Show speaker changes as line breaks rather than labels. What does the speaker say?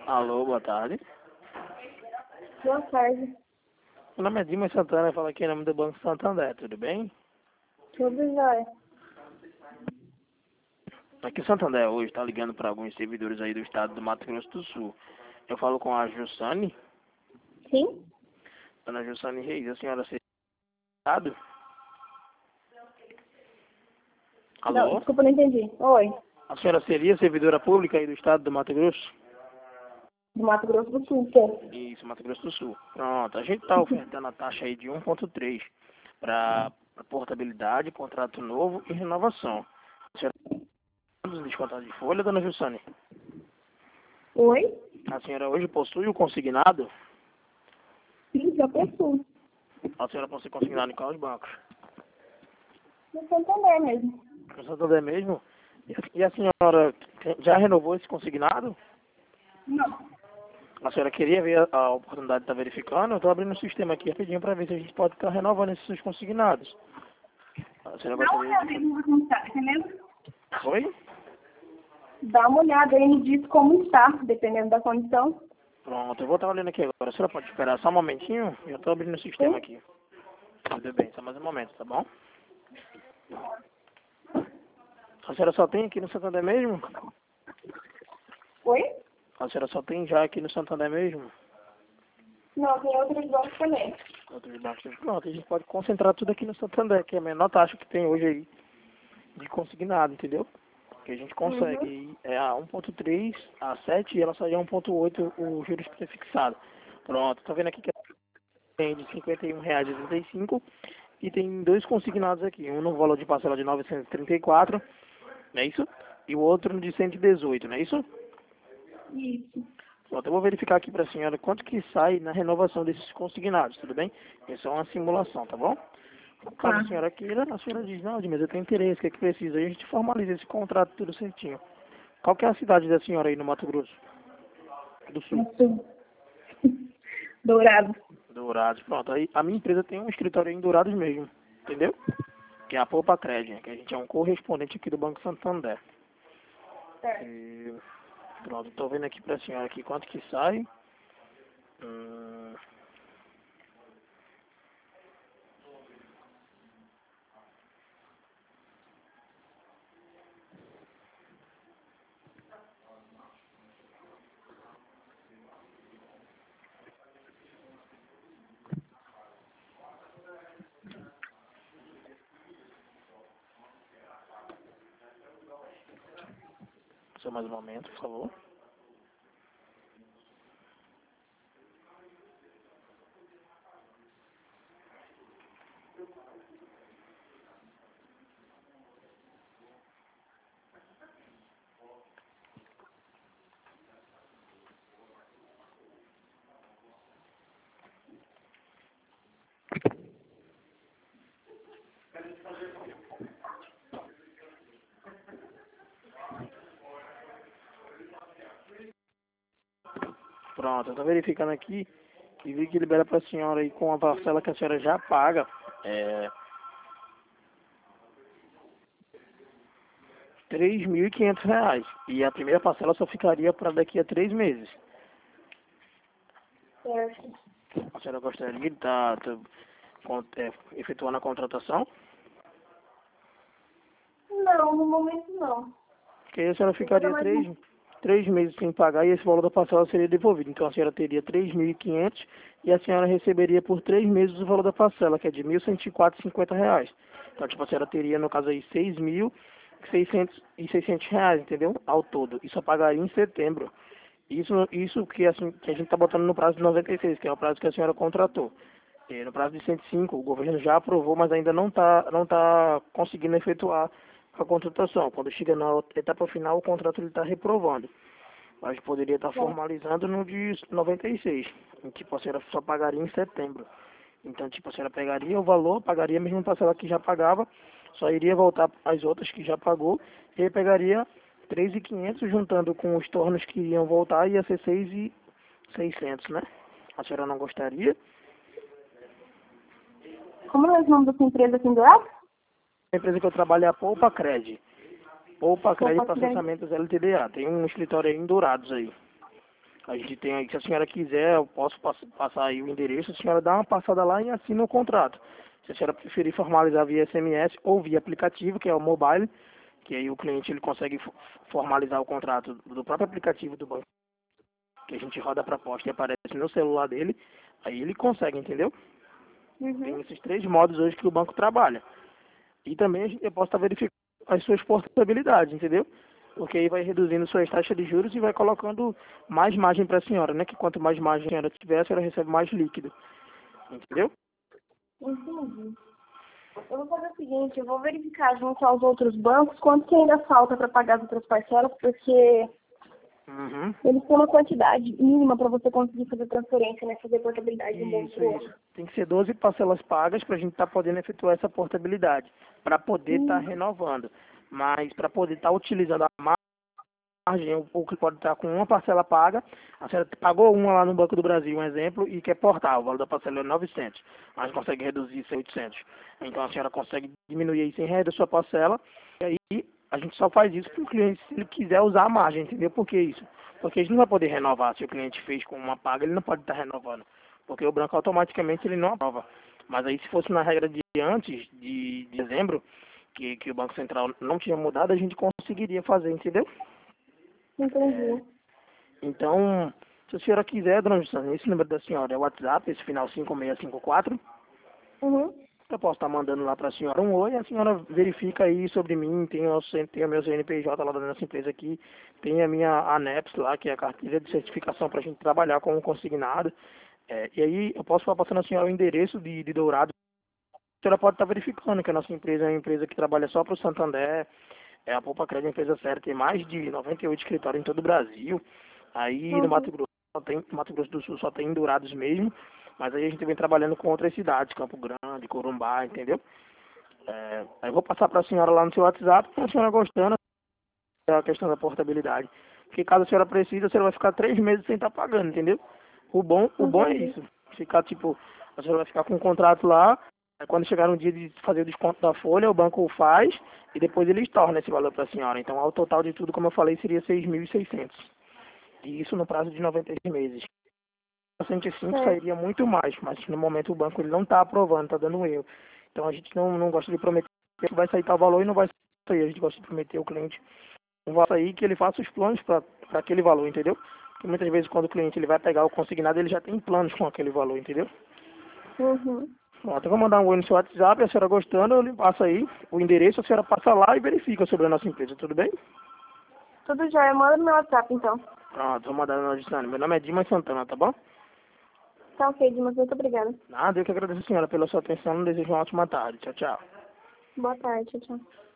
Alô, boa tarde.
Boa tarde.
Meu nome é Dimas Santana, falo aqui em nome do Banco Santander, tudo bem?
Tudo jóia.
Aqui o Santander hoje está ligando para alguns servidores aí do estado do Mato Grosso do Sul. Eu falo com a Jussane,
Sim?
dona Jussane Reis, a senhora se estado?
Não,
Alô?
desculpa, não entendi. Oi.
A senhora seria servidora pública aí do estado do Mato Grosso?
Do Mato Grosso do Sul, pô.
Isso, Mato Grosso do Sul. Pronto, a gente está ofertando a taxa aí de 1,3 para portabilidade, contrato novo e renovação. A senhora tem descontado de folha, dona Jussane?
Oi?
A senhora hoje possui o consignado?
Sim, já possuo.
A senhora possui consignado em quais bancos?
No Santander mesmo.
No Santander mesmo? E a senhora já renovou esse consignado?
Não.
A senhora queria ver a oportunidade de estar verificando? Eu estou abrindo o sistema aqui rapidinho para ver se a gente pode estar renovando esses consignados. A senhora
Dá uma
gostaria
olhada aí
de...
no como está, entendeu?
Oi?
Dá uma olhada aí e diz como está, dependendo da condição.
Pronto, eu vou estar olhando aqui agora. A senhora pode esperar só um momentinho? Eu estou abrindo o sistema
Sim?
aqui. Tudo bem, só mais um momento, tá bom? A senhora só tem aqui no Santander mesmo?
Oi?
A senhora só tem já aqui no Santander mesmo?
Não, tem outros bancos também.
Outros bancos. Pronto, a gente pode concentrar tudo aqui no Santander, que é a menor taxa que tem hoje aí de consignado, entendeu? Que a gente consegue
Uhum.
aí é a 1,3, a 7 e ela sai a 1,8 o juros prefixado. Pronto, tá vendo aqui que tem de R$ 51,85 e tem dois consignados aqui, um no valor de parcela de 934, não é isso? E o outro de 118, não é isso?
Isso.
Pronto, eu vou verificar aqui para a senhora quanto que sai na renovação desses consignados, tudo bem? Isso é uma simulação, tá bom? Caso
Tá.
a senhora queira, a senhora diz, não, mas eu tenho interesse, o que é que precisa? Aí a gente formaliza esse contrato tudo certinho. Qual que é a cidade da senhora aí no Mato Grosso do Sul?
No Sul. Dourado.
Dourados, pronto. Aí a minha empresa tem um escritório em Dourados mesmo, entendeu? Que é a Poupa Crédito, que a gente é um correspondente aqui do Banco Santander.
Certo.
E, pronto, tô vendo aqui pra senhora aqui quanto que sai. Hum, só mais um momento, por favor. Pronto, eu tô verificando aqui e vi que libera pra senhora aí com a parcela que a senhora já paga. É, R$ 3.500. E a primeira parcela só ficaria para daqui a 3 meses.
Certo.
A senhora gostaria de estar efetuando a contratação?
Não, no momento não.
Porque aí a senhora
Eu vou dar
ficaria
mais
três meses sem pagar e esse valor da parcela seria devolvido. Então a senhora teria 3.500 e a senhora receberia por 3 meses o valor da parcela, que é de R$ 1.104,50. Então, tipo, a senhora teria, no caso aí, R$ 6.600, entendeu? Ao todo. E só pagaria em setembro. Isso que, assim, que a gente está botando no prazo de 96, que é o prazo que a senhora contratou. E no prazo de 105, o governo já aprovou, mas ainda não tá conseguindo efetuar a contratação. Quando chega na etapa final, o contrato ele está reprovando. Mas poderia estar
bom.
formalizando no de 96, em que a senhora só pagaria em setembro. Então, tipo, a senhora pegaria o valor, pagaria a mesma parcela que já pagava, só iria voltar as outras que já pagou, e aí pegaria 3.500 juntando com os tornos que iriam voltar, ia ser 6.600, né? A senhora não gostaria?
Como é o nome da sua empresa aqui em Dourado?
A empresa que eu trabalho é a Poupa Cred. Poupa Cred
Poupa Crédito.
Processamentos LTDA. Tem um escritório aí em Dourados aí. A gente tem aí, se a senhora quiser, eu posso passar aí o endereço, a senhora dá uma passada lá e assina o contrato. Se a senhora preferir formalizar via SMS ou via aplicativo, que é o mobile, que aí o cliente ele consegue formalizar o contrato do próprio aplicativo do banco, que a gente roda a proposta e aparece no celular dele, aí ele consegue, entendeu? Tem esses 3 modos hoje que o banco trabalha. E também eu posso estar verificando as suas portabilidades, entendeu? Porque aí vai reduzindo suas taxas de juros e vai colocando mais margem para a senhora, né? Que quanto mais margem a senhora tiver, a senhora recebe mais líquido, entendeu?
Entendi. Eu vou fazer o seguinte, eu vou verificar junto aos outros bancos quanto que ainda falta para pagar as outras parcelas, porque
Uhum.
eles têm uma quantidade mínima para você conseguir fazer transferência, né? Fazer portabilidade de um banco
Isso,
pro
isso.
outro.
Tem que ser 12 parcelas pagas para a gente estar podendo efetuar essa portabilidade, para poder estar renovando. Mas para poder estar utilizando a margem, o que pode estar com uma parcela paga, a senhora pagou uma lá no Banco do Brasil, um exemplo, e quer portar, o valor da parcela é 900, mas consegue reduzir isso a 800. Então a senhora consegue diminuir aí 100 reais da sua parcela, e aí a gente só faz isso para o cliente se ele quiser usar a margem, entendeu? Por que isso? Porque a gente não vai poder renovar, se o cliente fez com uma paga, ele não pode estar renovando, porque o banco automaticamente ele não aprova. Mas aí se fosse na regra de antes, de dezembro, que o Banco Central não tinha mudado, a gente conseguiria fazer, entendeu?
Entendi.
Então, se a senhora quiser, dona Justiça, esse número da senhora é o WhatsApp, esse final 5654,
Uhum.
eu posso estar mandando lá para a senhora um oi, a senhora verifica aí sobre mim, tem o meu CNPJ lá da nossa empresa aqui, tem a minha ANEPS lá, que é a carteira de certificação para a gente trabalhar como consignado. E aí eu posso estar passando a senhora o endereço de Dourado. A senhora pode estar verificando que a nossa empresa é uma empresa que trabalha só para o Santander, a Poupa Crédito é uma empresa séria, tem mais de 98 escritórios em todo o Brasil. Aí no
Uhum.
Mato Grosso do Sul só tem em Dourados mesmo, mas aí a gente vem trabalhando com outras cidades, Campo Grande, Corumbá, entendeu? Aí eu vou passar para a senhora lá no seu WhatsApp, se a senhora gostando, é a questão da portabilidade. Porque caso a senhora precise, a senhora vai ficar 3 meses sem estar pagando, entendeu? O bom é
Entendi.
isso. Ficar tipo, a senhora vai ficar com um contrato lá, aí quando chegar no dia de fazer o desconto da folha, o banco faz e depois eles tornam esse valor para a senhora. Então, ao total de tudo, como eu falei, seria 6.600. E isso no prazo de 96 meses. 105
Certo.
sairia muito mais, mas no momento o banco ele não está aprovando, está dando um erro. Então a gente não gosta de prometer que vai sair tal valor e não vai sair. A gente gosta de prometer ao cliente um valor aí que ele faça os planos para aquele valor, entendeu? Porque muitas vezes quando o cliente ele vai pegar o consignado, ele já tem planos com aquele valor, entendeu?
Uhum.
Pronto, eu vou mandar um oi no seu WhatsApp, a senhora gostando, eu lhe passo aí o endereço, a senhora passa lá e verifica sobre a nossa empresa, tudo bem?
Tudo já. Manda no meu WhatsApp, então.
Pronto, vou mandar na nossa. Meu nome é Dimas Santana, tá bom?
Tá ok, Dimas. Muito obrigada.
Nada, eu que agradeço a senhora pela sua atenção, desejo uma ótima tarde. Tchau, tchau.
Boa tarde. Tchau, tchau.